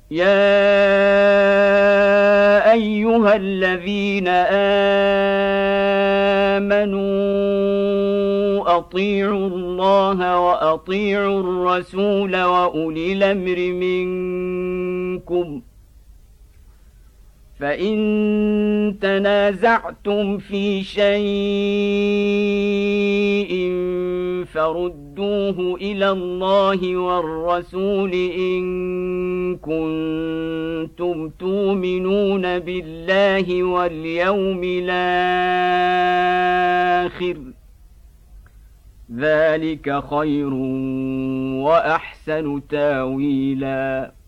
يا أيها الذين آمنوا أطيعوا الله وأطيعوا الرسول وأولي الأمر منكم فإن تنازعتم في شيء فردوه إلى الله والرسول إن كنتم تؤمنون بالله واليوم الآخر ذلك خير وأحسن تاويلاً.